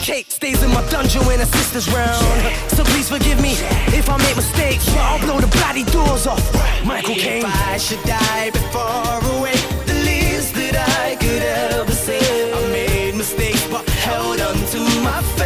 Kate stays in my dungeon when her sister's round. So please forgive me if I make mistakes, but I'll blow the bloody doors off. Michael Caine. If I should die before awake, the least that I could ever say, I made mistakes but held on to my